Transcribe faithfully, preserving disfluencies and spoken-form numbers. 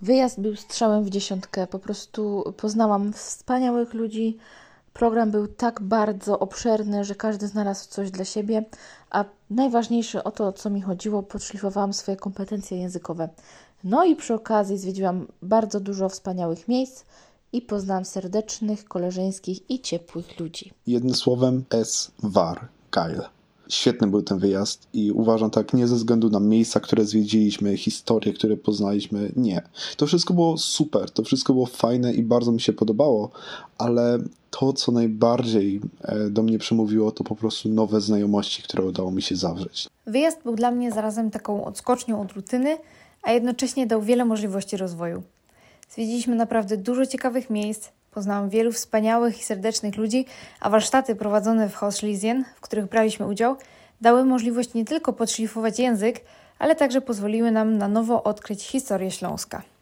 Wyjazd był strzałem w dziesiątkę. Po prostu poznałam wspaniałych ludzi. Program był tak bardzo obszerny, że każdy znalazł coś dla siebie, a najważniejsze o to, o co mi chodziło, podszlifowałam swoje kompetencje językowe. No i przy okazji zwiedziłam bardzo dużo wspaniałych miejsc i poznałam serdecznych, koleżeńskich i ciepłych ludzi. Jednym słowem es war geil. Świetny był ten wyjazd i uważam tak nie ze względu na miejsca, które zwiedziliśmy, historie, które poznaliśmy, nie. To wszystko było super, to wszystko było fajne i bardzo mi się podobało, ale to, co najbardziej do mnie przemówiło, to po prostu nowe znajomości, które udało mi się zawrzeć. Wyjazd był dla mnie zarazem taką odskocznią od rutyny, a jednocześnie dał wiele możliwości rozwoju. Zwiedziliśmy naprawdę dużo ciekawych miejsc, poznałam wielu wspaniałych i serdecznych ludzi, a warsztaty prowadzone w Haus Schlesien, w których braliśmy udział, dały możliwość nie tylko podszlifować język, ale także pozwoliły nam na nowo odkryć historię Śląska.